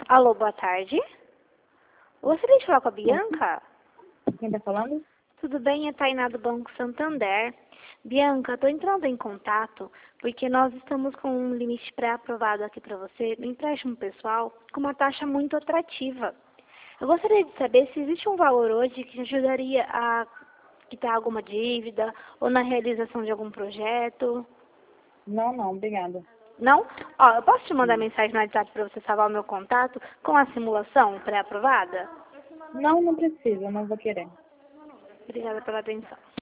Alô, boa tarde. Gostaria de falar com a Bianca? Quem tá falando? Tudo bem? É Tainá do Banco Santander. Bianca, estou entrando em contato porque nós estamos com um limite pré-aprovado aqui para você, no empréstimo pessoal, com uma taxa muito atrativa. Eu gostaria de saber se existe um valor hoje que ajudaria a quitar alguma dívida ou na realização de algum projeto. Não, obrigada. Não? Ó, eu posso te mandar mensagem no WhatsApp para você salvar o meu contato com a simulação pré-aprovada? Não precisa, não vou querer. Obrigada pela atenção.